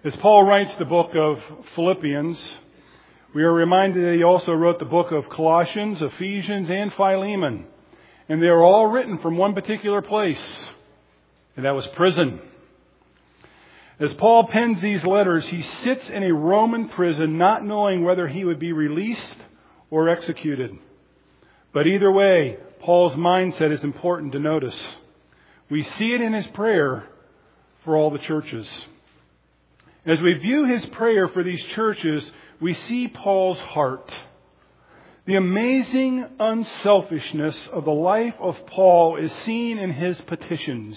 As Paul writes the book of Philippians, we are reminded that he also wrote the book of Colossians, Ephesians, and Philemon. And they are all written from one particular place, and that was prison. As Paul pens these letters, he sits in a Roman prison not knowing whether he would be released or executed. But either way, Paul's mindset is important to notice. We see it in his prayer for all the churches. As we view his prayer for these churches, we see Paul's heart. The amazing unselfishness of the life of Paul is seen in his petitions.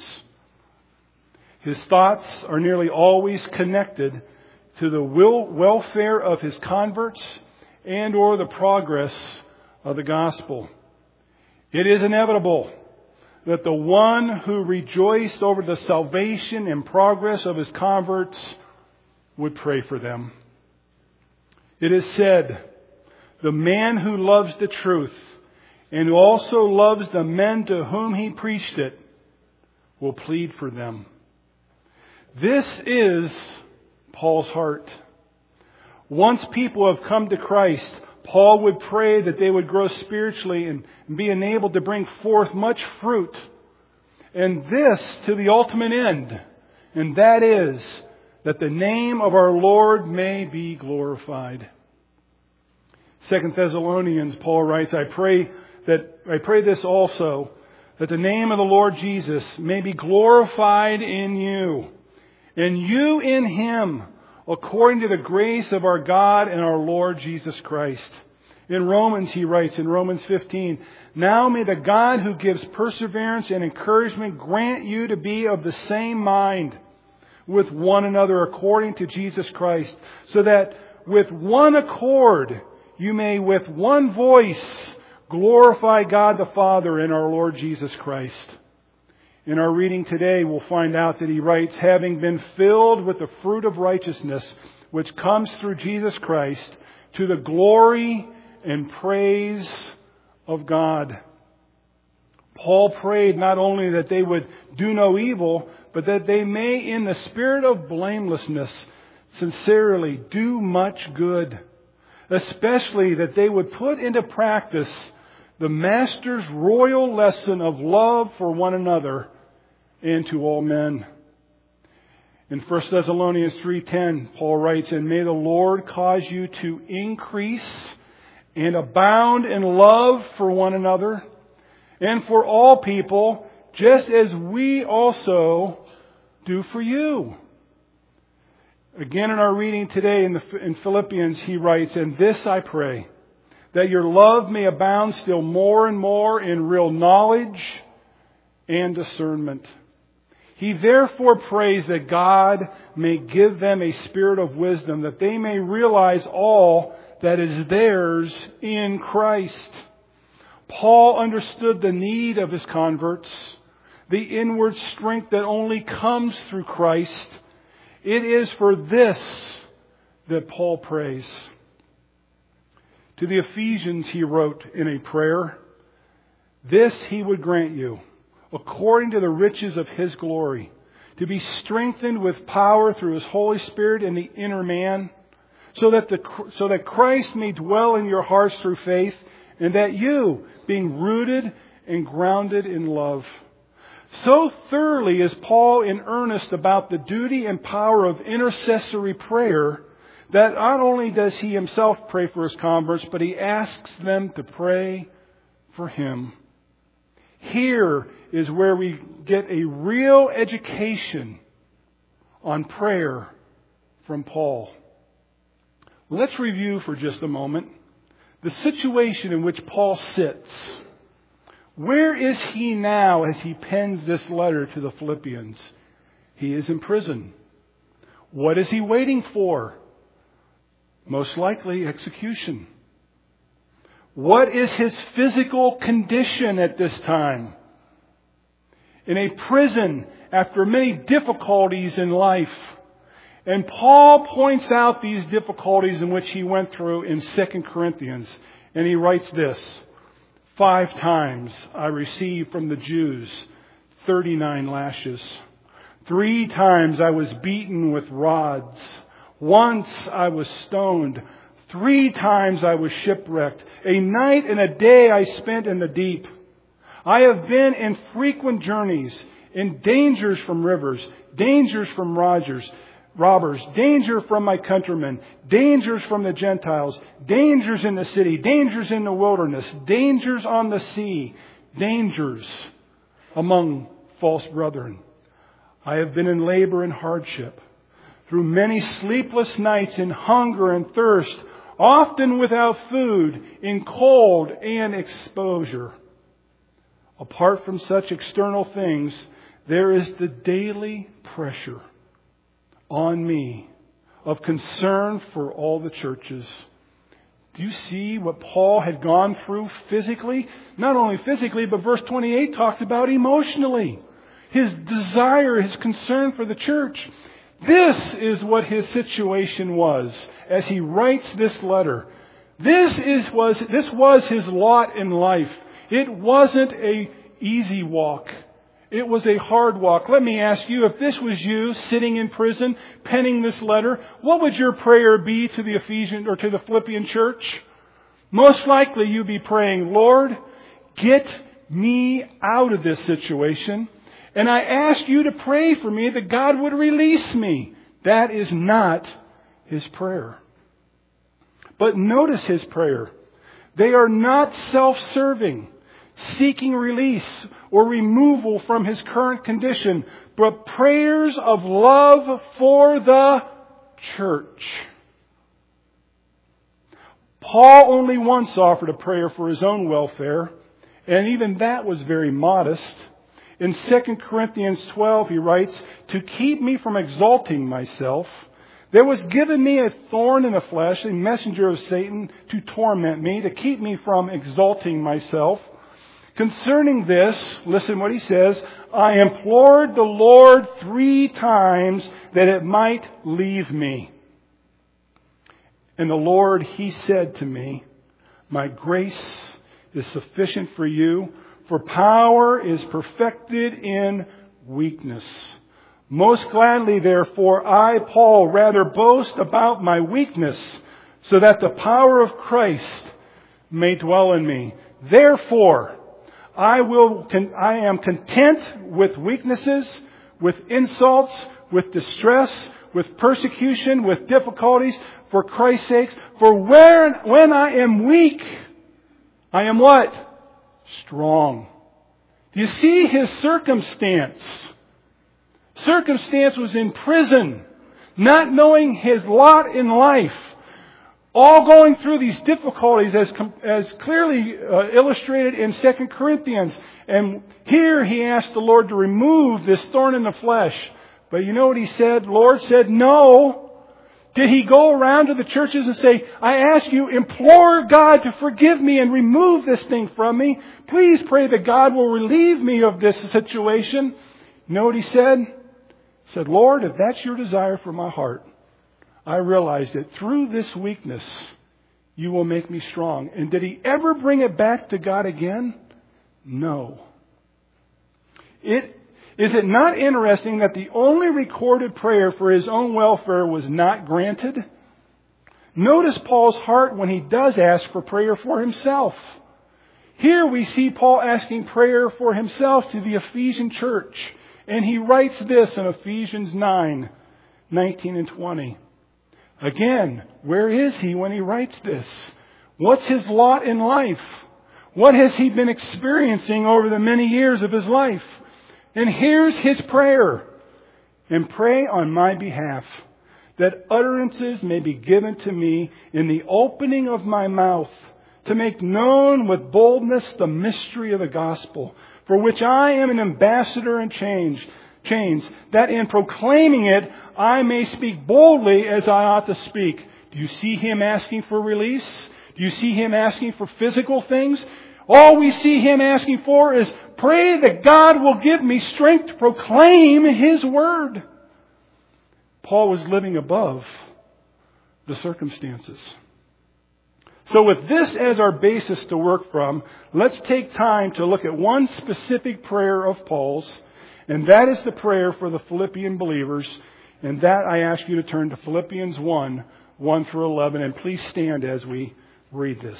His thoughts are nearly always connected to the welfare of his converts and or the progress of the gospel. It is inevitable that the one who rejoiced over the salvation and progress of his converts would pray for them. It is said, the man who loves the truth and who also loves the men to whom he preached it will plead for them. This is Paul's heart. Once people have come to Christ, Paul would pray that they would grow spiritually and be enabled to bring forth much fruit. And this to the ultimate end, and that is that the name of our Lord may be glorified. 2 Thessalonians, Paul writes, I pray this also, that the name of the Lord Jesus may be glorified in you, and you in Him, according to the grace of our God and our Lord Jesus Christ. In Romans, he writes, in Romans 15, now may the God who gives perseverance and encouragement grant you to be of the same mind with one another according to Jesus Christ, so that with one accord you may with one voice glorify God the Father and our Lord Jesus Christ. In our reading today, we'll find out that he writes, having been filled with the fruit of righteousness, which comes through Jesus Christ, to the glory and praise of God. Paul prayed not only that they would do no evil, but that they may, in the spirit of blamelessness, sincerely do much good. Especially that they would put into practice the Master's royal lesson of love for one another and to all men. In 1 Thessalonians 3:10, Paul writes, and may the Lord cause you to increase and abound in love for one another and for all people, just as we also do for you. Again, in our reading today in Philippians, he writes, and this I pray, that your love may abound still more and more in real knowledge and discernment. He therefore prays that God may give them a spirit of wisdom, that they may realize all that is theirs in Christ. Paul understood the need of his converts, the inward strength that only comes through Christ. It is for this that Paul prays. To the Ephesians he wrote in a prayer, this he would grant you, according to the riches of His glory, to be strengthened with power through His Holy Spirit in the inner man, so that Christ may dwell in your hearts through faith, and that you, being rooted and grounded in love. So thoroughly is Paul in earnest about the duty and power of intercessory prayer that not only does he himself pray for his converts, but he asks them to pray for him. Here is where we get a real education on prayer from Paul. Let's review for just a moment the situation in which Paul sits. Where is he now as he pens this letter to the Philippians? He is in prison. What is he waiting for? Most likely execution. What is his physical condition at this time? In a prison after many difficulties in life. And Paul points out these difficulties in which he went through in 2 Corinthians. And he writes this, 5 times I received from the Jews 39 lashes. 3 times I was beaten with rods. Once I was stoned. 3 times I was shipwrecked. A night and a day I spent in the deep. I have been in frequent journeys, in dangers from rivers, dangers from robbers, danger from my countrymen, dangers from the Gentiles, dangers in the city, dangers in the wilderness, dangers on the sea, dangers among false brethren. I have been in labor and hardship, through many sleepless nights, in hunger and thirst, often without food, in cold and exposure. Apart from such external things, there is the daily pressure on me of concern for all the churches. Do you see what Paul had gone through physically? Not only physically, but verse 28 talks about emotionally. His desire, his concern for the church. This is what his situation was as he writes this letter. This was his lot in life. It wasn't an easy walk. It was a hard walk. Let me ask you, if this was you sitting in prison, penning this letter, what would your prayer be to the Ephesian or to the Philippian church? Most likely you'd be praying, Lord, get me out of this situation. And I ask you to pray for me that God would release me. That is not his prayer. But notice his prayer. They are not self-serving, seeking release or removal from his current condition, but prayers of love for the church. Paul only once offered a prayer for his own welfare, and even that was very modest. In 2 Corinthians 12, he writes, to keep me from exalting myself, there was given me a thorn in the flesh, a messenger of Satan to torment me, to keep me from exalting myself. Concerning this, listen what he says, I implored the Lord 3 times that it might leave me. And the Lord, he said to me, my grace is sufficient for you, for power is perfected in weakness. Most gladly, therefore, I, Paul, rather boast about my weakness, so that the power of Christ may dwell in me. Therefore, I am content with weaknesses, with insults, with distress, with persecution, with difficulties, for Christ's sake. For when I am weak, I am what? Strong. Do you see his circumstance? Circumstance was in prison, not knowing his lot in life. All going through these difficulties as clearly illustrated in 2 Corinthians. And here he asked the Lord to remove this thorn in the flesh. But you know what he said? The Lord said no. Did he go around to the churches and say, I ask you, implore God to forgive me and remove this thing from me. Please pray that God will relieve me of this situation. You know what he said? He said, Lord, if that's your desire for my heart, I realize that through this weakness, you will make me strong. And did he ever bring it back to God again? No. Is it not interesting that the only recorded prayer for his own welfare was not granted? Notice Paul's heart when he does ask for prayer for himself. Here we see Paul asking prayer for himself to the Ephesian church. And he writes this in Ephesians 9:19 and 20. Again, where is he when he writes this? What's his lot in life? What has he been experiencing over the many years of his life? And here's his prayer. And pray on my behalf, that utterances may be given to me in the opening of my mouth, to make known with boldness the mystery of the gospel, for which I am an ambassador in chains, that in proclaiming it, I may speak boldly as I ought to speak. Do you see him asking for release? Do you see him asking for physical things? All we see him asking for is, pray that God will give me strength to proclaim his word. Paul was living above the circumstances. So with this as our basis to work from, let's take time to look at one specific prayer of Paul's. And that is the prayer for the Philippian believers. And that I ask you to turn to Philippians 1, 1 through 11. And please stand as we read this.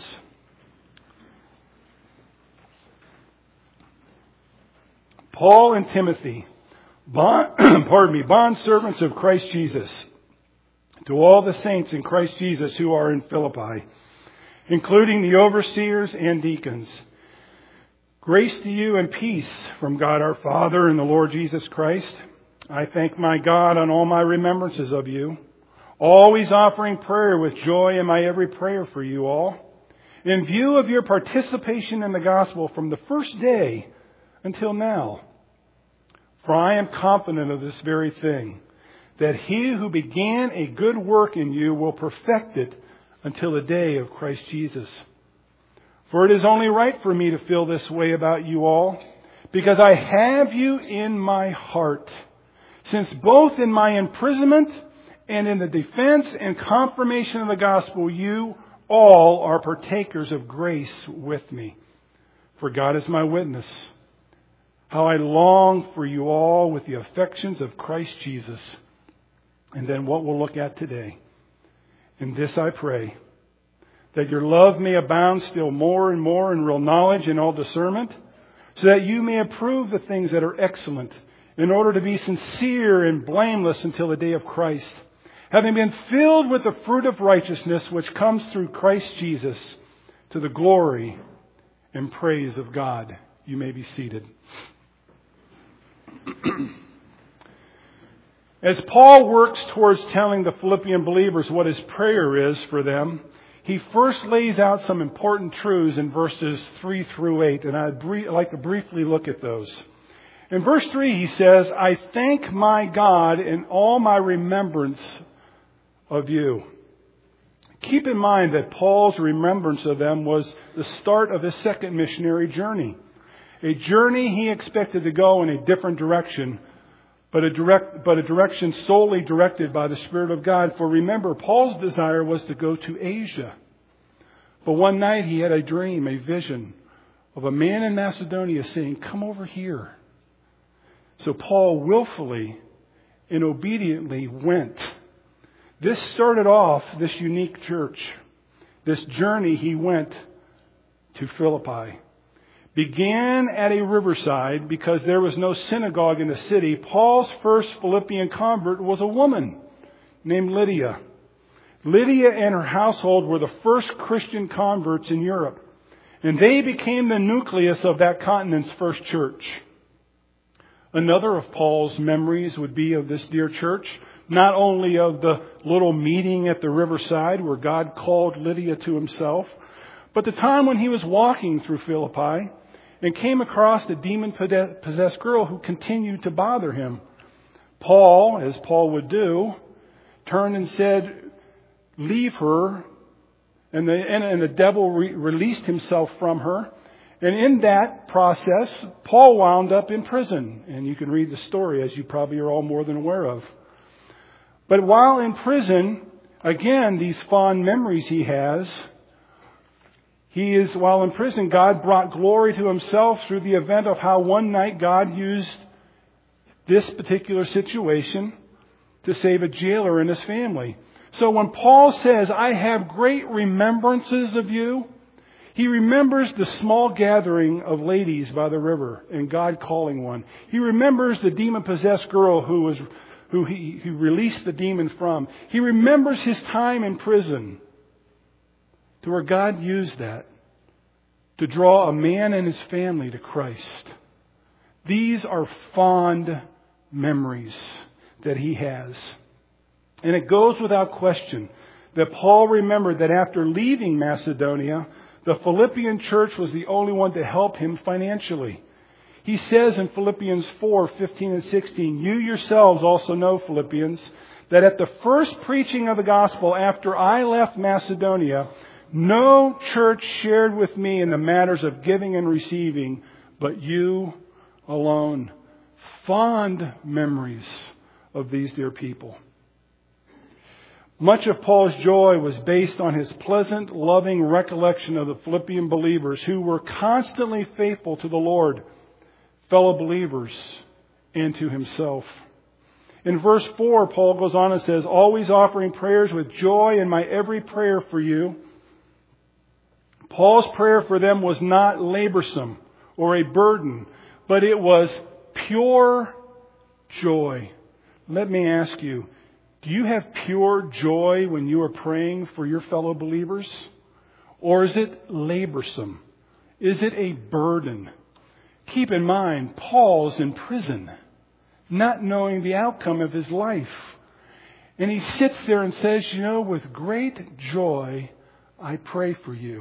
Paul and Timothy, bondservants of Christ Jesus, to all the saints in Christ Jesus who are in Philippi, including the overseers and deacons. Grace to you and peace from God our Father and the Lord Jesus Christ. I thank my God on all my remembrances of you, always offering prayer with joy in my every prayer for you all, in view of your participation in the gospel from the first day until now. For I am confident of this very thing, that he who began a good work in you will perfect it until the day of Christ Jesus. For it is only right for me to feel this way about you all, because I have you in my heart, since both in my imprisonment and in the defense and confirmation of the gospel, you all are partakers of grace with me. For God is my witness, how I long for you all with the affections of Christ Jesus. And then what we'll look at today. In this I pray, that your love may abound still more and more in real knowledge and all discernment, so that you may approve the things that are excellent, in order to be sincere and blameless until the day of Christ, having been filled with the fruit of righteousness which comes through Christ Jesus, to the glory and praise of God. You may be seated. As Paul works towards telling the Philippian believers what his prayer is for them, he first lays out some important truths in verses 3 through 8, and I'd like to briefly look at those. In verse 3 he says, I thank my God in all my remembrance of you. Keep in mind that Paul's remembrance of them was the start of his second missionary journey. A journey he expected to go in a different direction, but a direction solely directed by the Spirit of God. For remember, Paul's desire was to go to Asia. But one night he had a dream, a vision of a man in Macedonia saying, come over here. So Paul willfully and obediently went. This started off this unique church. This journey he went to Philippi. Began at a riverside because there was no synagogue in the city. Paul's first Philippian convert was a woman named Lydia. Lydia and her household were the first Christian converts in Europe, and they became the nucleus of that continent's first church. Another of Paul's memories would be of this dear church, not only of the little meeting at the riverside where God called Lydia to himself, but the time when he was walking through Philippi and came across a demon-possessed girl who continued to bother him. Paul, as Paul would do, turned and said, leave her. And the devil released himself from her. And in that process, Paul wound up in prison. And you can read the story, as you probably are all more than aware of. But while in prison, again, these fond memories he has, while in prison, God brought glory to himself through the event of how one night God used this particular situation to save a jailer and his family. So when Paul says, I have great remembrances of you, he remembers the small gathering of ladies by the river and God calling one. He remembers the demon-possessed girl who he released the demon from. He remembers his time in prison, to where God used that to draw a man and his family to Christ. These are fond memories that he has. And it goes without question that Paul remembered that after leaving Macedonia, the Philippian church was the only one to help him financially. He says in Philippians 4:15 and 16, you yourselves also know, Philippians, that at the first preaching of the gospel after I left Macedonia, no church shared with me in the matters of giving and receiving, but you alone. Fond memories of these dear people. Much of Paul's joy was based on his pleasant, loving recollection of the Philippian believers who were constantly faithful to the Lord. Fellow believers, and to himself. In verse 4, Paul goes on and says, always offering prayers with joy in my every prayer for you. Paul's prayer for them was not laborsome or a burden, but it was pure joy. Let me ask you, do you have pure joy when you are praying for your fellow believers? Or is it laborsome? Is it a burden? Keep in mind, Paul's in prison, not knowing the outcome of his life. And he sits there and says, with great joy, I pray for you.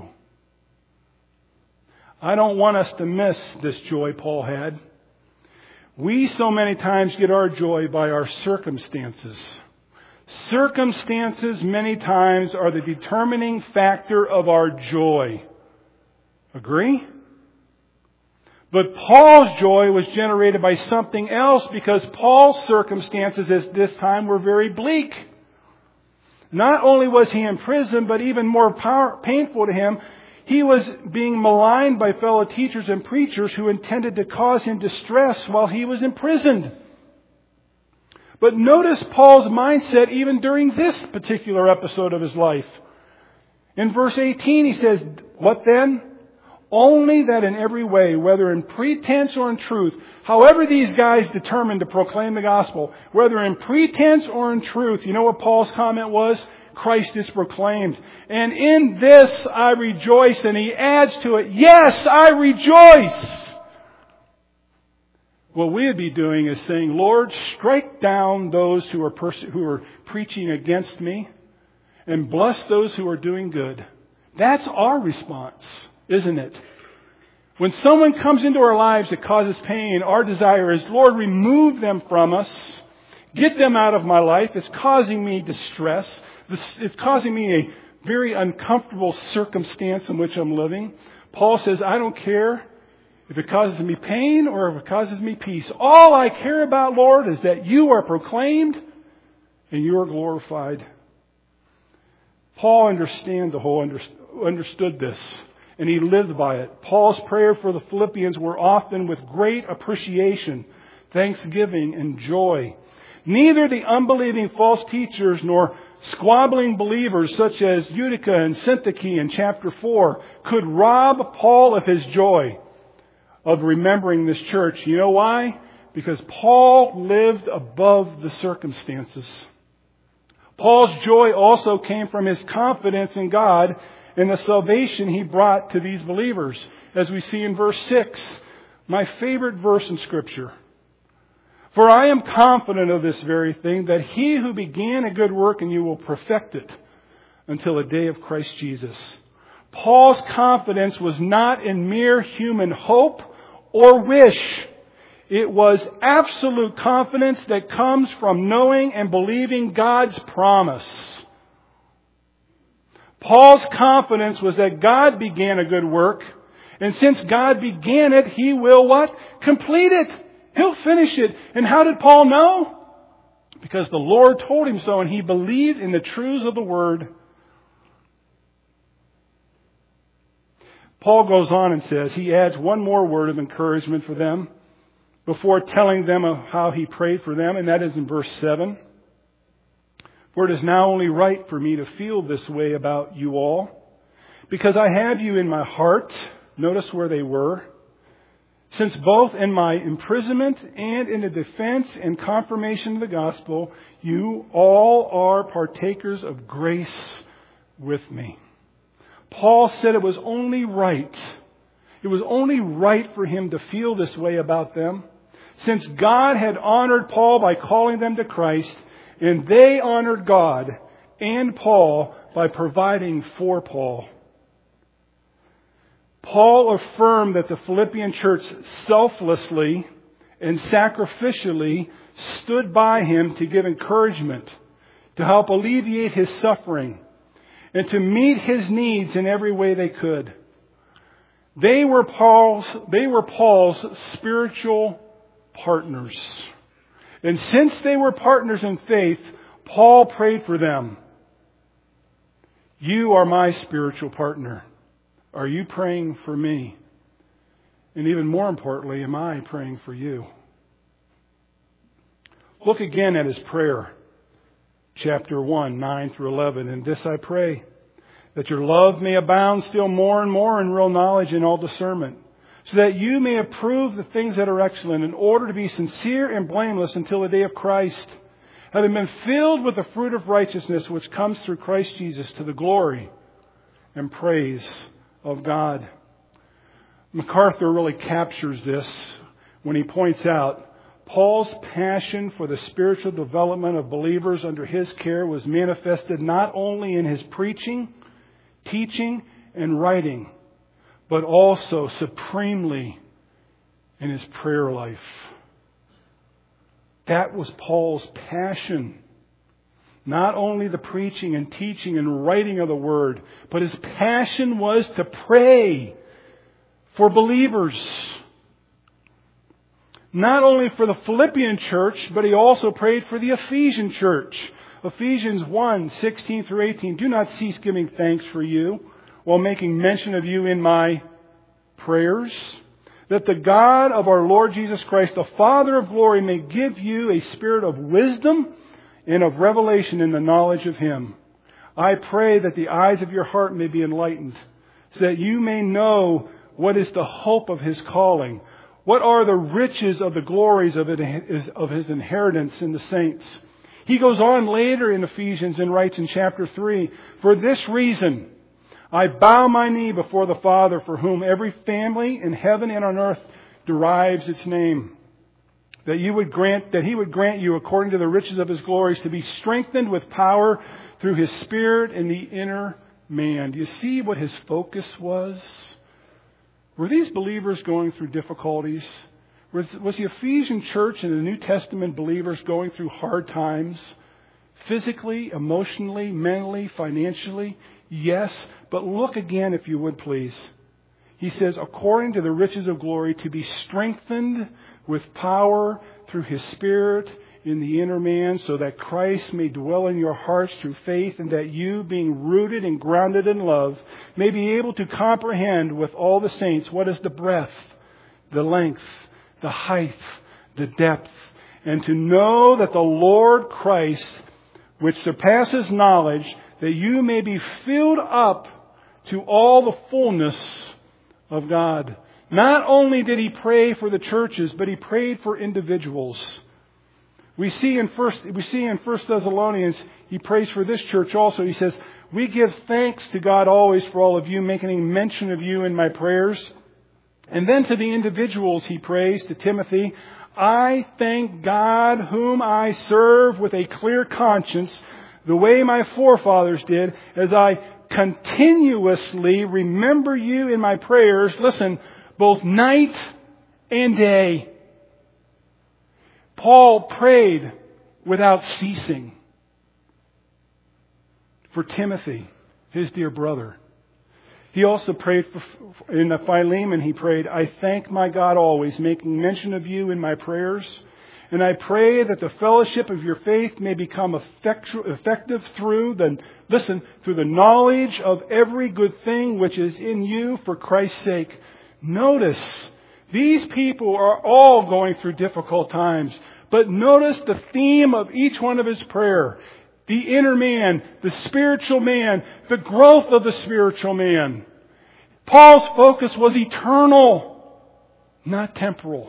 I don't want us to miss this joy Paul had. We so many times get our joy by our circumstances. Circumstances many times are the determining factor of our joy. Agree? But Paul's joy was generated by something else because Paul's circumstances at this time were very bleak. Not only was he in prison, but even more painful to him, he was being maligned by fellow teachers and preachers who intended to cause him distress while he was imprisoned. But notice Paul's mindset even during this particular episode of his life. In verse 18 he says, what then? Only that in every way, whether in pretense or in truth, however these guys determined to proclaim the gospel, whether in pretense or in truth, you know what Paul's comment was? Christ is proclaimed. And in this I rejoice. And he adds to it, yes, I rejoice. What we would be doing is saying, Lord, strike down those who are preaching against me and bless those who are doing good. That's our response, isn't it? When someone comes into our lives that causes pain, our desire is, Lord, remove them from us. Get them out of my life. It's causing me distress. It's causing me a very uncomfortable circumstance in which I'm living. Paul says, I don't care if it causes me pain or if it causes me peace. All I care about, Lord, is that you are proclaimed and you are glorified. Paul understood this, and he lived by it. Paul's prayer for the Philippians were often with great appreciation, thanksgiving, and joy. Neither the unbelieving false teachers nor squabbling believers such as Eutychus and Syntyche in chapter 4 could rob Paul of his joy of remembering this church. You know why? Because Paul lived above the circumstances. Paul's joy also came from his confidence in God and the salvation he brought to these believers. As we see in verse 6, my favorite verse in Scripture. For I am confident of this very thing, that he who began a good work in you will perfect it until the day of Christ Jesus. Paul's confidence was not in mere human hope or wish. It was absolute confidence that comes from knowing and believing God's promise. Paul's confidence was that God began a good work, and since God began it, He will what? Complete it. He'll finish it. And how did Paul know? Because the Lord told him so, and he believed in the truths of the Word. Paul goes on and says, he adds one more word of encouragement for them before telling them of how he prayed for them, and that is in verse 7. For it is now only right for me to feel this way about you all, because I have you in my heart. Notice where they were. Since both in my imprisonment and in the defense and confirmation of the gospel, you all are partakers of grace with me. Paul said it was only right. It was only right for him to feel this way about them, since God had honored Paul by calling them to Christ, and they honored God and Paul by providing for Paul. Paul affirmed that the Philippian church selflessly and sacrificially stood by him to give encouragement, to help alleviate his suffering, and to meet his needs in every way they could. They were Paul's spiritual partners. And since they were partners in faith, Paul prayed for them. You are my spiritual partner. Are you praying for me? And even more importantly, am I praying for you? Look again at his prayer. Chapter 1, 9 through 11. And this I pray, that your love may abound still more and more in real knowledge and all discernment, so that you may approve the things that are excellent, in order to be sincere and blameless until the day of Christ, having been filled with the fruit of righteousness which comes through Christ Jesus, to the glory and praise of God. MacArthur really captures this when he points out Paul's passion for the spiritual development of believers under his care was manifested not only in his preaching, teaching, and writing, but also supremely in his prayer life. That was Paul's passion. Not only the preaching and teaching and writing of the Word, but his passion was to pray for believers. Not only for the Philippian church, but he also prayed for the Ephesian church. Ephesians 1, 16 through 18. Do not cease giving thanks for you, while making mention of you in my prayers, that the God of our Lord Jesus Christ, the Father of glory, may give you a spirit of wisdom and of revelation in the knowledge of Him. I pray that the eyes of your heart may be enlightened, so that you may know what is the hope of His calling. What are the riches of the glories of His inheritance in the saints? He goes on later in Ephesians and writes in chapter 3, for this reason I bow my knee before the Father, for whom every family in heaven and on earth derives its name, that He would grant you, according to the riches of His glories, to be strengthened with power through His Spirit in the inner man. Do you see what his focus was? Were these believers going through difficulties? Was the Ephesian church and the New Testament believers going through hard times? Physically, emotionally, mentally, financially? Yes, but look again, if you would please. He says, according to the riches of glory, to be strengthened with power through His Spirit in the inner man, so that Christ may dwell in your hearts through faith, and that you, being rooted and grounded in love, may be able to comprehend with all the saints what is the breadth, the length, the height, the depth, and to know that the Lord Christ, which surpasses knowledge, that you may be filled up to all the fullness of God. Not only did he pray for the churches, but he prayed for individuals. We see in 1 Thessalonians, he prays for this church also. He says, we give thanks to God always for all of you, making mention of you in my prayers. And then to the individuals he prays, to Timothy, I thank God whom I serve with a clear conscience, the way my forefathers did, as I continuously remember you in my prayers, listen, both night and day. Paul prayed without ceasing for Timothy, his dear brother. He also prayed in Philemon, he prayed, I thank my God always, making mention of you in my prayers. And I pray that the fellowship of your faith may become effective through the knowledge of every good thing which is in you for Christ's sake. Notice, these people are all going through difficult times. But notice the theme of each one of his prayer. The inner man, the spiritual man, the growth of the spiritual man. Paul's focus was eternal, not temporal.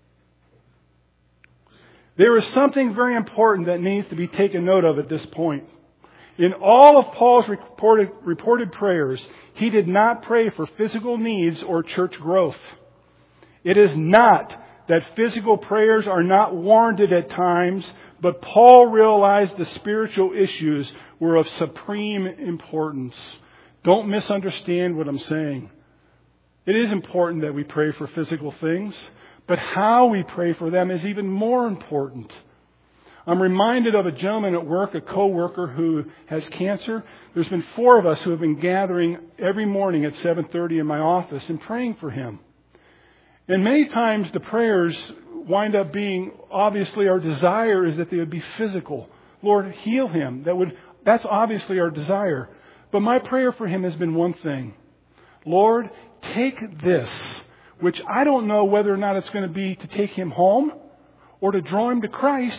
There is something very important that needs to be taken note of at this point. In all of Paul's reported prayers, he did not pray for physical needs or church growth. It is not that physical prayers are not warranted at times, but Paul realized the spiritual issues were of supreme importance. Don't misunderstand what I'm saying. It is important that we pray for physical things, but how we pray for them is even more important. I'm reminded of a gentleman at work, a co-worker who has cancer. There's been 4 of us who have been gathering every morning at 7:30 in my office and praying for him. And many times the prayers wind up being, obviously our desire is that they would be physical. Lord, heal him. That's obviously our desire. But my prayer for him has been one thing. Lord, take this, which I don't know whether or not it's going to be to take him home or to draw him to Christ.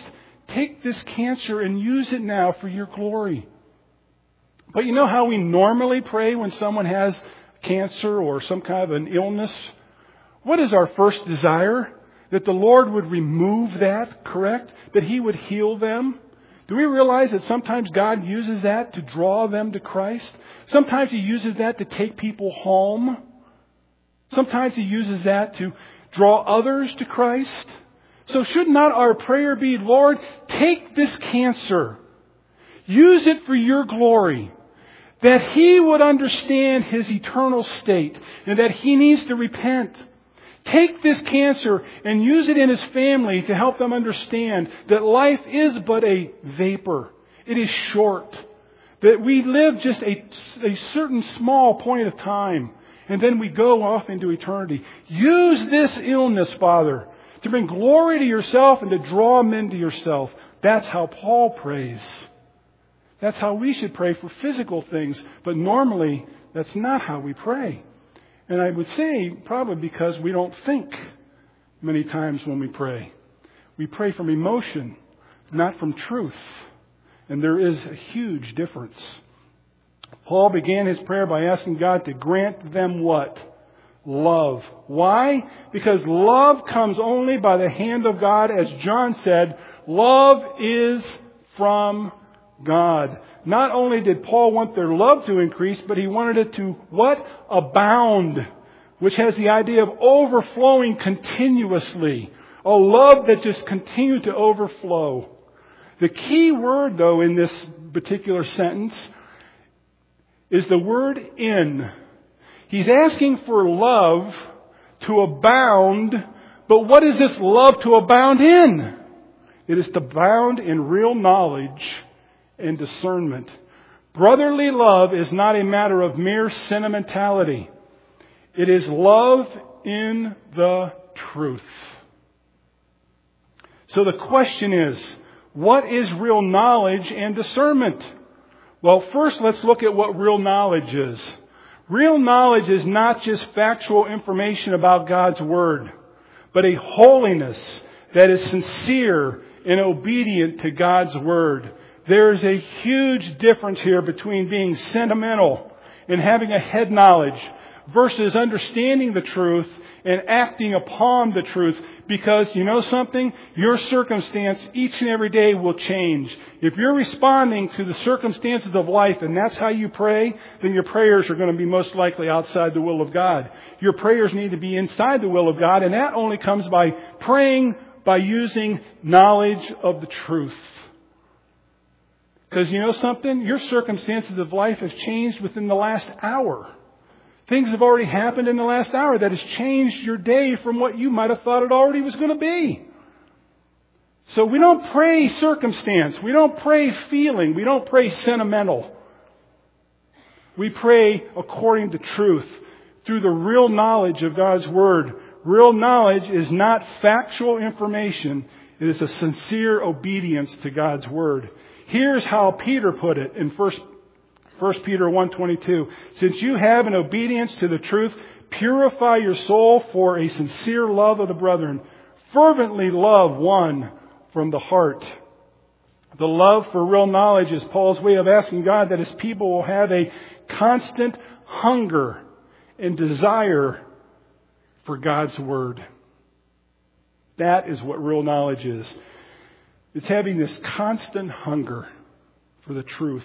take this cancer and use it now for your glory. But you know how we normally pray when someone has cancer or some kind of an illness? What is our first desire? That the Lord would remove that, correct? That He would heal them? Do we realize that sometimes God uses that to draw them to Christ? Sometimes He uses that to take people home. Sometimes He uses that to draw others to Christ. So should not our prayer be, Lord, take this cancer, use it for your glory, that he would understand his eternal state and that he needs to repent. Take this cancer and use it in his family to help them understand that life is but a vapor. It is short. That we live just a certain small point of time and then we go off into eternity. Use this illness, Father, to bring glory to yourself and to draw men to yourself. That's how Paul prays. That's how we should pray for physical things. But normally, that's not how we pray. And I would say probably because we don't think many times when we pray. We pray from emotion, not from truth. And there is a huge difference. Paul began his prayer by asking God to grant them what? Love. Why? Because love comes only by the hand of God. As John said, love is from God. Not only did Paul want their love to increase, but he wanted it to what? Abound. Which has the idea of overflowing continuously. A love that just continued to overflow. The key word, though, in this particular sentence is the word in. He's asking for love to abound, but what is this love to abound in? It is to abound in real knowledge and discernment. Brotherly love is not a matter of mere sentimentality. It is love in the truth. So the question is, what is real knowledge and discernment? Well, first let's look at what real knowledge is. Real knowledge is not just factual information about God's Word, but a holiness that is sincere and obedient to God's Word. There is a huge difference here between being sentimental and having a head knowledge versus understanding the truth and acting upon the truth. Because you know something? Your circumstance each and every day will change. If you're responding to the circumstances of life and that's how you pray, then your prayers are going to be most likely outside the will of God. Your prayers need to be inside the will of God, and that only comes by praying by using knowledge of the truth. Because you know something? Your circumstances of life have changed within the last hour. Things have already happened in the last hour that has changed your day from what you might have thought it already was going to be. So we don't pray circumstance. We don't pray feeling. We don't pray sentimental. We pray according to truth through the real knowledge of God's Word. Real knowledge is not factual information. It is a sincere obedience to God's Word. Here's how Peter put it in 1 Peter 1:22. Since you have an obedience to the truth, purify your soul for a sincere love of the brethren. Fervently love one from the heart. The love for real knowledge is Paul's way of asking God that his people will have a constant hunger and desire for God's Word. That is what real knowledge is. It's having this constant hunger for the truth.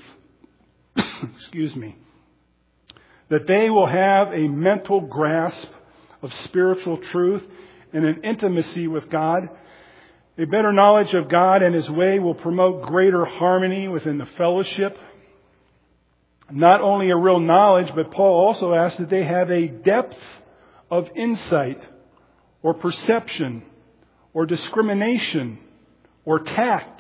Excuse me. That they will have a mental grasp of spiritual truth and an intimacy with God. A better knowledge of God and His way will promote greater harmony within the fellowship. Not only a real knowledge, but Paul also asks that they have a depth of insight or perception or discrimination or tact.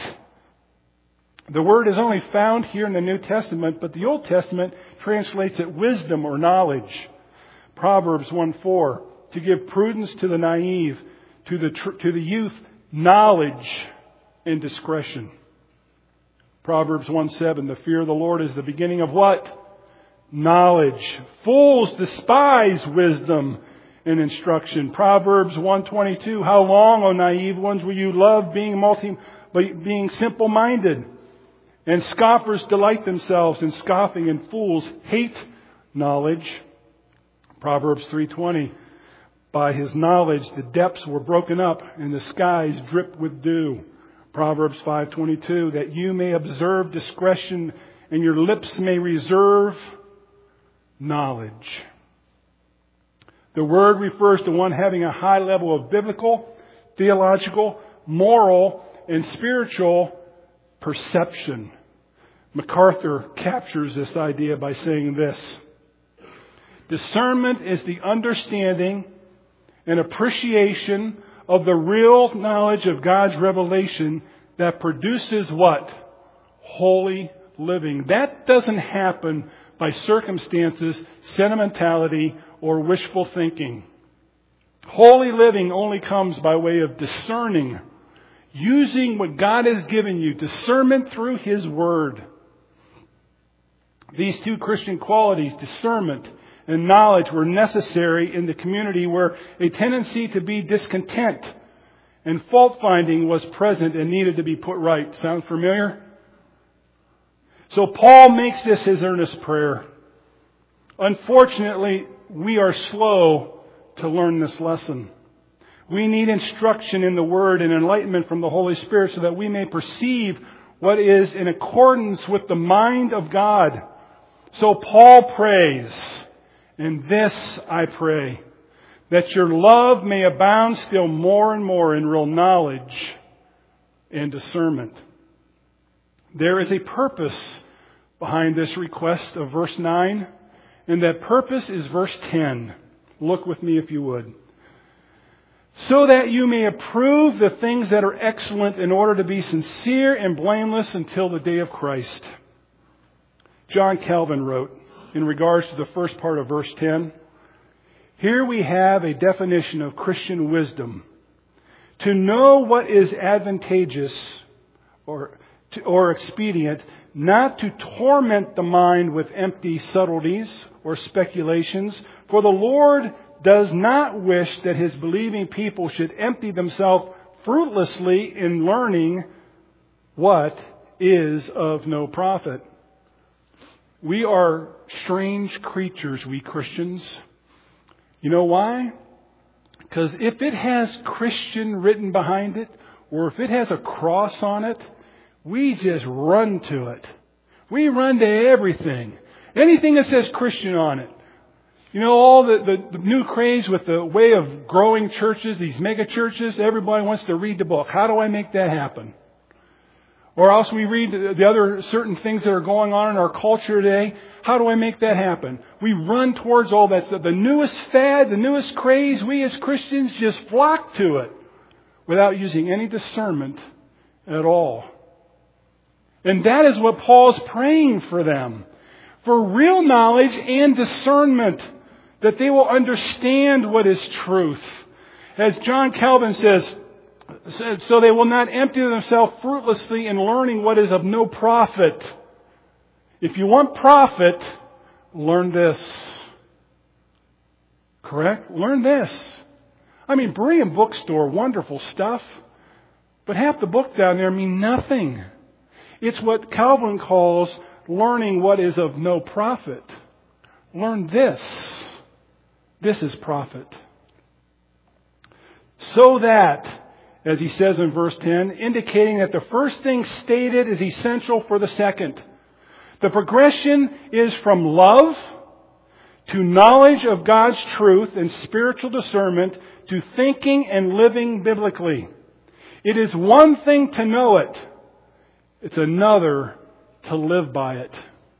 The word is only found here in the New Testament, but the Old Testament translates it wisdom or knowledge. Proverbs 1:4, to give prudence to the naive, to the youth, knowledge and discretion. Proverbs 1:7, the fear of the Lord is the beginning of what? Knowledge. Fools despise wisdom and instruction. Proverbs 1:22, how long, O naive ones, will you love being being simple-minded. And scoffers delight themselves in scoffing, and fools hate knowledge. Proverbs 3:20. By his knowledge the depths were broken up, and the skies dripped with dew. Proverbs 5:22. That you may observe discretion, and your lips may reserve knowledge. The word refers to one having a high level of biblical, theological, moral, and spiritual perception. MacArthur captures this idea by saying this: discernment is the understanding and appreciation of the real knowledge of God's revelation that produces what? Holy living. That doesn't happen by circumstances, sentimentality, or wishful thinking. Holy living only comes by way of discerning, using what God has given you, discernment through His Word. These two Christian qualities, discernment and knowledge, were necessary in the community where a tendency to be discontent and fault-finding was present and needed to be put right. Sound familiar? So Paul makes this his earnest prayer. Unfortunately, we are slow to learn this lesson. We need instruction in the Word and enlightenment from the Holy Spirit so that we may perceive what is in accordance with the mind of God. So Paul prays, and this I pray, that your love may abound still more and more in real knowledge and discernment. There is a purpose behind this request of verse 9, and that purpose is verse 10. Look with me if you would. So that you may approve the things that are excellent, in order to be sincere and blameless until the day of Christ. John Calvin wrote, in regards to the first part of verse 10, here we have a definition of Christian wisdom. To know what is advantageous or expedient, not to torment the mind with empty subtleties or speculations, for the Lord does not wish that His believing people should empty themselves fruitlessly in learning what is of no profit. We are strange creatures, we Christians. You know why? Because if it has Christian written behind it, or if it has a cross on it, we just run to it. We run to everything. Anything that says Christian on it. You know, all the new craze with the way of growing churches, these mega churches, everybody wants to read the book. How do I make that happen? Or else we read the other certain things that are going on in our culture today. How do I make that happen? We run towards all that stuff. The newest fad, the newest craze, we as Christians just flock to it without using any discernment at all. And that is what Paul's praying for them. For real knowledge and discernment, that they will understand what is truth. As John Calvin says, so they will not empty themselves fruitlessly in learning what is of no profit. If you want profit, learn this. Correct? Learn this. I mean, Berean bookstore, wonderful stuff. But half the book down there mean nothing. It's what Calvin calls learning what is of no profit. Learn this. This is profit. So that, as he says in verse 10, indicating that the first thing stated is essential for the second. The progression is from love to knowledge of God's truth and spiritual discernment to thinking and living biblically. It is one thing to know it. It's another to live by it.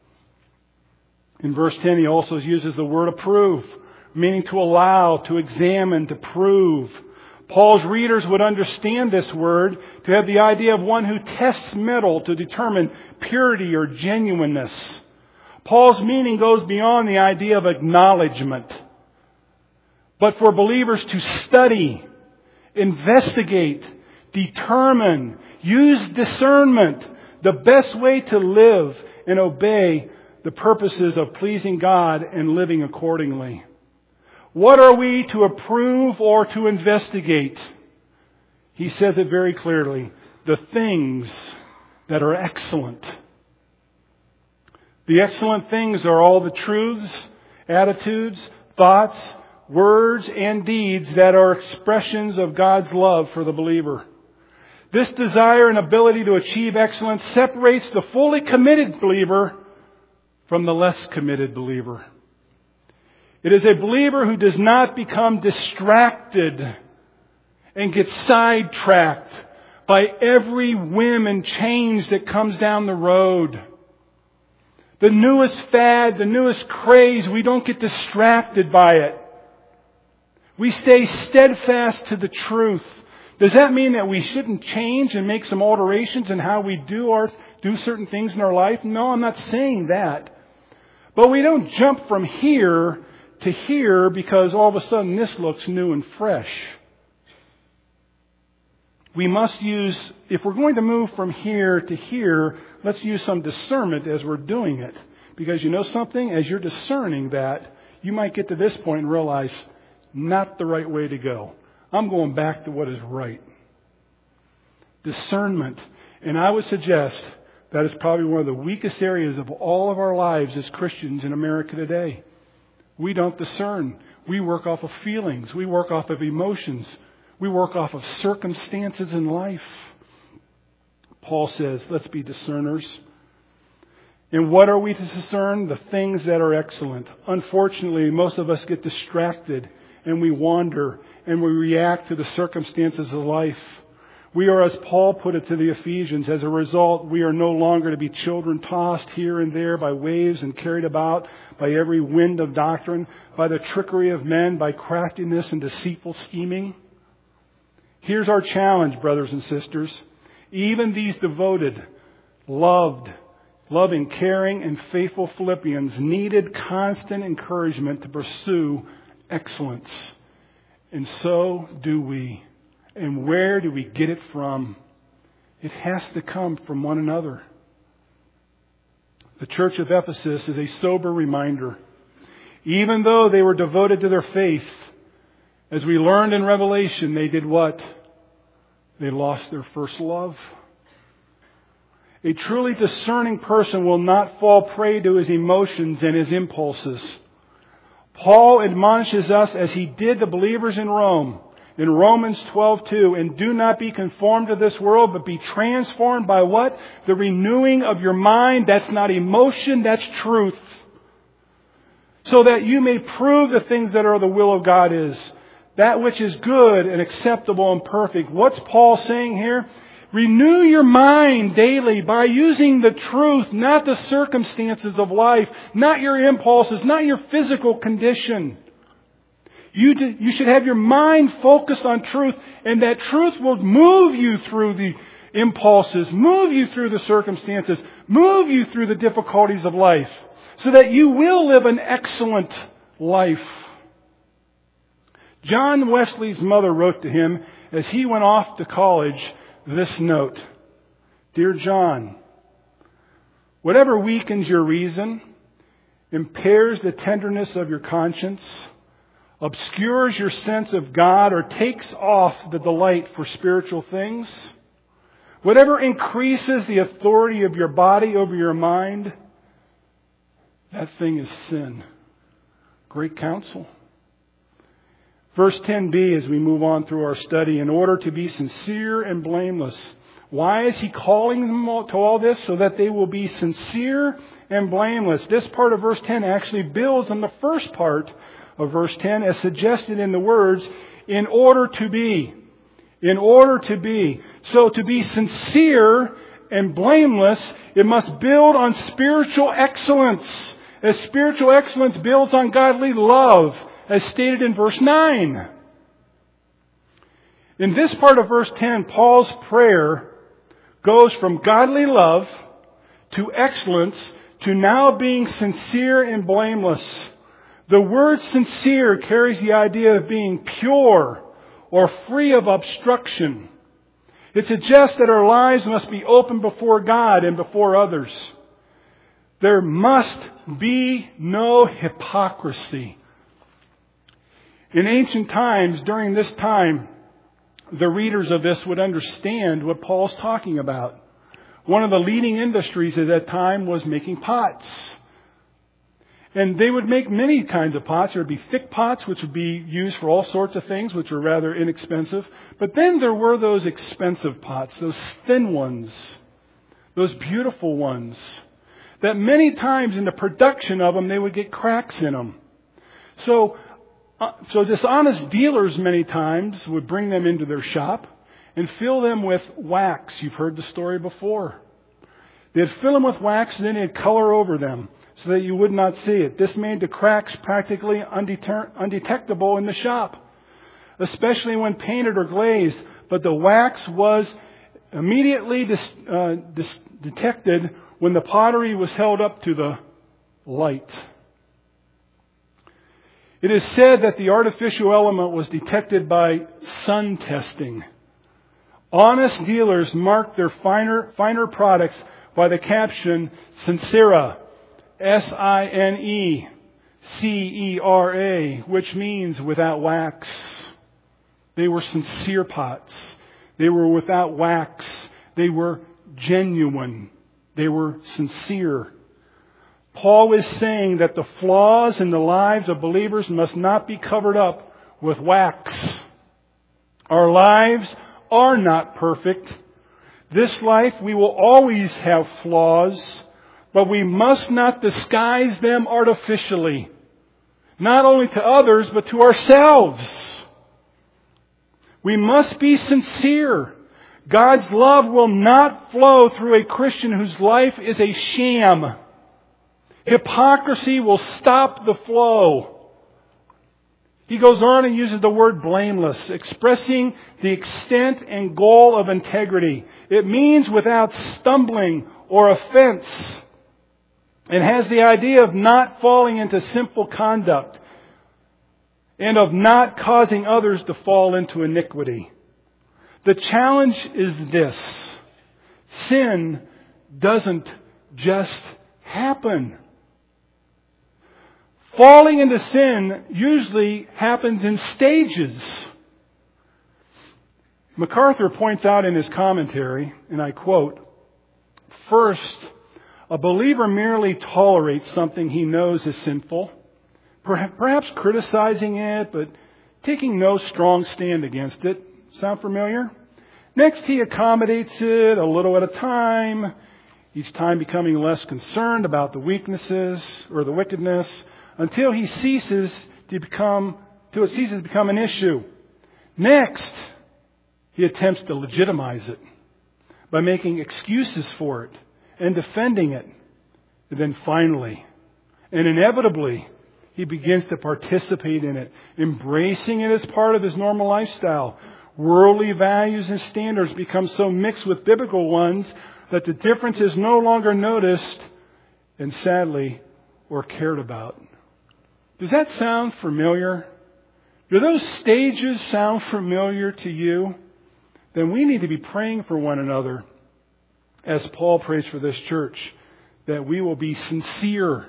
In verse 10, he also uses the word approve, meaning to allow, to examine, to prove. Paul's readers would understand this word to have the idea of one who tests metal to determine purity or genuineness. Paul's meaning goes beyond the idea of acknowledgement, but for believers to study, investigate, determine, use discernment, the best way to live and obey the purposes of pleasing God and living accordingly. What are we to approve or to investigate? He says it very clearly. the things that are excellent. The excellent things are all the truths, attitudes, thoughts, words, and deeds that are expressions of God's love for the believer. This desire and ability to achieve excellence separates the fully committed believer from the less committed believer. It is a believer who does not become distracted and get sidetracked by every whim and change that comes down the road. The newest fad, the newest craze, we don't get distracted by it. We stay steadfast to the truth. Does that mean that we shouldn't change and make some alterations in how we do certain things in our life? No, I'm not saying that. But we don't jump from here to here because all of a sudden this looks new and fresh. We must use, if we're going to move from here to here, let's use some discernment as we're doing it. Because you know something? As you're discerning that, you might get to this point and realize, not the right way to go. I'm going back to what is right. Discernment. And I would suggest that is probably one of the weakest areas of all of our lives as Christians in America today. We don't discern. We work off of feelings. We work off of emotions. We work off of circumstances in life. Paul says, let's be discerners. And what are we to discern? The things that are excellent. Unfortunately, most of us get distracted and we wander and we react to the circumstances of life. We are, as Paul put it to the Ephesians, as a result, we are no longer to be children tossed here and there by waves and carried about by every wind of doctrine, by the trickery of men, by craftiness and deceitful scheming. Here's our challenge, brothers and sisters. Even these devoted, loving, caring, and faithful Philippians needed constant encouragement to pursue excellence. And so do we. And where do we get it from? It has to come from one another. The church of Ephesus is a sober reminder. Even though they were devoted to their faith, as we learned in Revelation, they did what? They lost their first love. A truly discerning person will not fall prey to his emotions and his impulses. Paul admonishes us as he did the believers in Rome. In Romans 12:2, and do not be conformed to this world, but be transformed by what? The renewing of your mind. That's not emotion, that's truth. So that you may prove the things that are the will of God is. That which is good and acceptable and perfect. What's Paul saying here? Renew your mind daily by using the truth, not the circumstances of life, not your impulses, not your physical condition. You should have your mind focused on truth, and that truth will move you through the impulses, move you through the circumstances, move you through the difficulties of life, so that you will live an excellent life. John Wesley's mother wrote to him as he went off to college this note. Dear John, whatever weakens your reason, impairs the tenderness of your conscience, obscures your sense of God, or takes off the delight for spiritual things, whatever increases the authority of your body over your mind, that thing is sin. Great counsel. Verse 10b, as we move on through our study, in order to be sincere and blameless. Why is he calling them to all this? So that they will be sincere and blameless. This part of verse 10 actually builds on the first part of verse 10 as suggested in the words, in order to be. In order to be. So to be sincere and blameless, it must build on spiritual excellence. As spiritual excellence builds on godly love, as stated in verse 9. In this part of verse 10, Paul's prayer goes from godly love to excellence to now being sincere and blameless. The word sincere carries the idea of being pure or free of obstruction. It suggests that our lives must be open before God and before others. There must be no hypocrisy. In ancient times, during this time, the readers of this would understand what Paul's talking about. One of the leading industries at that time was making pots. And they would make many kinds of pots. There would be thick pots, which would be used for all sorts of things, which are rather inexpensive. But then there were those expensive pots, those thin ones, those beautiful ones, that many times in the production of them, they would get cracks in them. So dishonest dealers many times would bring them into their shop and fill them with wax. You've heard the story before. They'd fill them with wax and then they'd color over them so that you would not see it. This made the cracks practically undetectable in the shop, especially when painted or glazed. But the wax was immediately detected when the pottery was held up to the light. It is said that the artificial element was detected by sun testing. Honest dealers marked their finer products by the caption Sincera, Sincera, which means without wax. They were sincere pots. They were without wax. They were genuine. They were sincere. Paul is saying that the flaws in the lives of believers must not be covered up with wax. Our lives are not perfect. This life, we will always have flaws, but we must not disguise them artificially. Not only to others, but to ourselves. We must be sincere. God's love will not flow through a Christian whose life is a sham. Hypocrisy will stop the flow. He goes on and uses the word blameless, expressing the extent and goal of integrity. It means without stumbling or offense. It has the idea of not falling into sinful conduct and of not causing others to fall into iniquity. The challenge is this: sin doesn't just happen. Falling into sin usually happens in stages. MacArthur points out in his commentary, and I quote, "First, a believer merely tolerates something he knows is sinful, perhaps criticizing it, but taking no strong stand against it." Sound familiar? Next, he accommodates it a little at a time, each time becoming less concerned about the weaknesses or the wickedness, until it ceases to become an issue. Next, he attempts to legitimize it by making excuses for it and defending it. And then finally, and inevitably, he begins to participate in it, embracing it as part of his normal lifestyle. Worldly values and standards become so mixed with biblical ones that the difference is no longer noticed and sadly or cared about. Does that sound familiar? Do those stages sound familiar to you? Then we need to be praying for one another, as Paul prays for this church, that we will be sincere.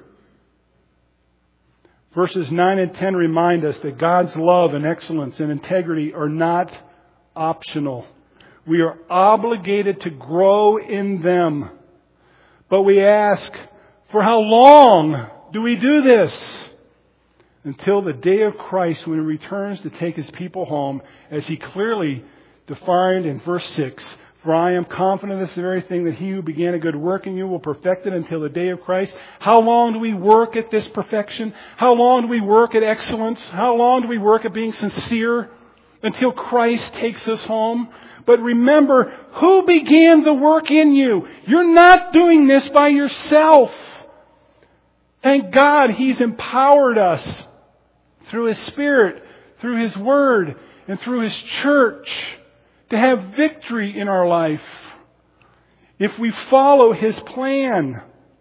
Verses 9 and 10 remind us that God's love and excellence and integrity are not optional. We are obligated to grow in them. But we ask, for how long do we do this? Until the day of Christ, when He returns to take His people home, as He clearly defined in verse 6. For I am confident of this very thing, that He who began a good work in you will perfect it until the day of Christ. How long do we work at this perfection? How long do we work at excellence? How long do we work at being sincere? Until Christ takes us home. But remember, who began the work in you? You're not doing this by yourself. Thank God He's empowered us through His Spirit, through His Word, and through His church to have victory in our life if we follow His plan.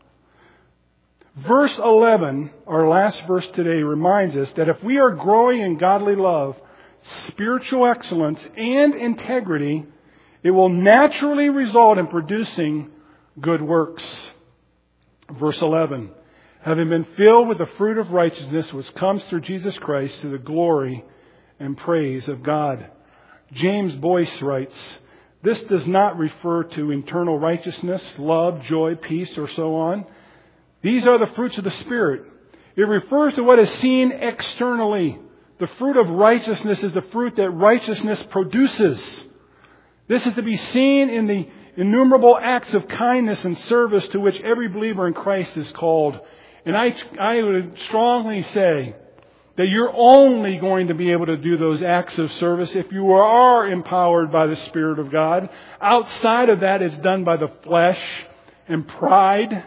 Verse 11, our last verse today, reminds us that if we are growing in godly love, spiritual excellence, and integrity, it will naturally result in producing good works. Verse 11, having been filled with the fruit of righteousness which comes through Jesus Christ to the glory and praise of God. James Boyce writes, "This does not refer to internal righteousness, love, joy, peace, or so on. These are the fruits of the Spirit. It refers to what is seen externally. The fruit of righteousness is the fruit that righteousness produces. This is to be seen in the innumerable acts of kindness and service to which every believer in Christ is called." And I would strongly say that you're only going to be able to do those acts of service if you are empowered by the Spirit of God. Outside of that, it's done by the flesh and pride.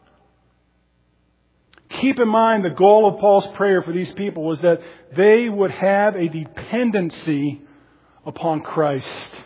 Keep in mind the goal of Paul's prayer for these people was that they would have a dependency upon Christ.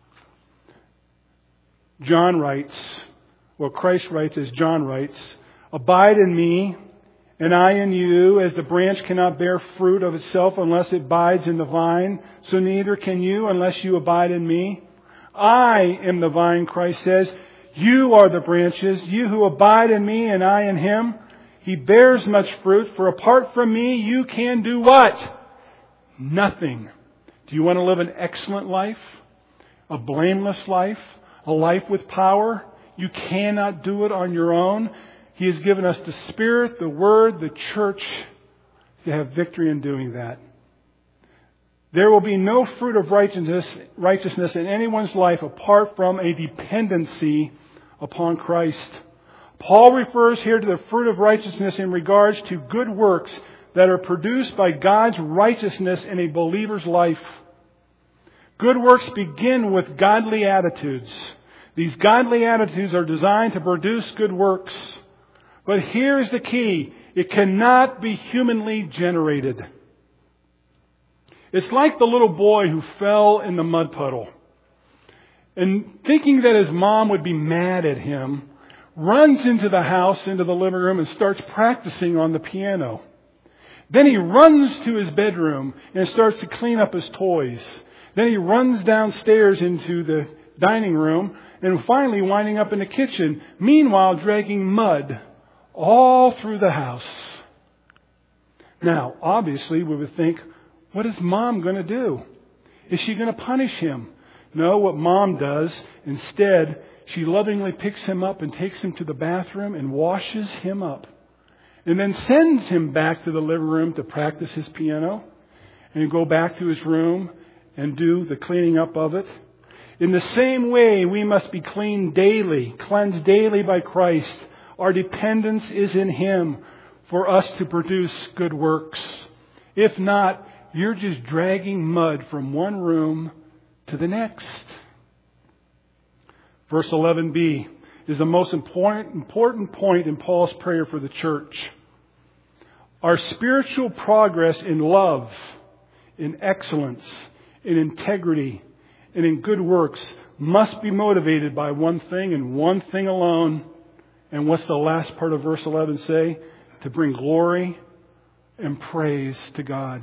John writes, well, Christ writes as John writes, "Abide in me, and I in you, as the branch cannot bear fruit of itself unless it abides in the vine, so neither can you unless you abide in me. I am the vine," Christ says. "You are the branches. You who abide in me and I in him, he bears much fruit, for apart from me you can do" what? Nothing. Do you want to live an excellent life? A blameless life? A life with power? You cannot do it on your own. He has given us the Spirit, the Word, the church to have victory in doing that. There will be no fruit of righteousness in anyone's life apart from a dependency upon Christ. Paul refers here to the fruit of righteousness in regards to good works that are produced by God's righteousness in a believer's life. Good works begin with godly attitudes. These godly attitudes are designed to produce good works. But here's the key. It cannot be humanly generated. It's like the little boy who fell in the mud puddle and, thinking that his mom would be mad at him, runs into the house, into the living room, and starts practicing on the piano. Then he runs to his bedroom and starts to clean up his toys. Then he runs downstairs into the dining room and finally winding up in the kitchen, meanwhile dragging mud all through the house. Now, obviously, we would think, what is Mom going to do? Is she going to punish him? No, what Mom does, instead, she lovingly picks him up and takes him to the bathroom and washes him up. And then sends him back to the living room to practice his piano and go back to his room and do the cleaning up of it. In the same way, we must be cleansed daily by Christ. Our dependence is in Him for us to produce good works. If not, you're just dragging mud from one room to the next. Verse 11b is the most important point in Paul's prayer for the church. Our spiritual progress in love, in excellence, in integrity, and in good works must be motivated by one thing and one thing alone. And what's the last part of verse 11 say? To bring glory and praise to God.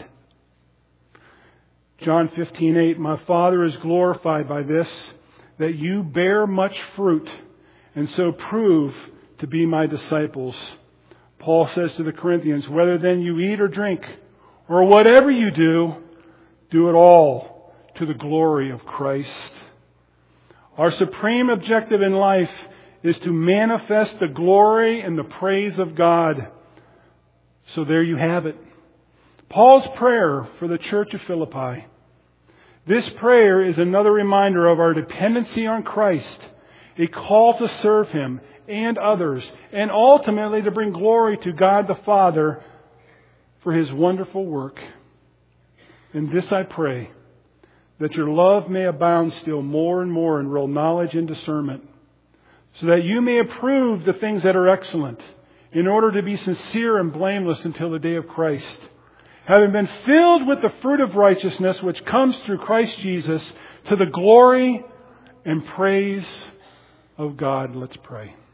John 15:8, "My Father is glorified by this, that you bear much fruit, and so prove to be my disciples." Paul says to the Corinthians, "Whether then you eat or drink, or whatever you do, do it all to the glory of Christ." Our supreme objective in life is to manifest the glory and the praise of God. So there you have it. Paul's prayer for the church of Philippi. This prayer is another reminder of our dependency on Christ, a call to serve Him and others, and ultimately to bring glory to God the Father for His wonderful work. In this I pray, that your love may abound still more and more in real knowledge and discernment, so that you may approve the things that are excellent, in order to be sincere and blameless until the day of Christ, having been filled with the fruit of righteousness which comes through Christ Jesus, to the glory and praise of God. Let's pray.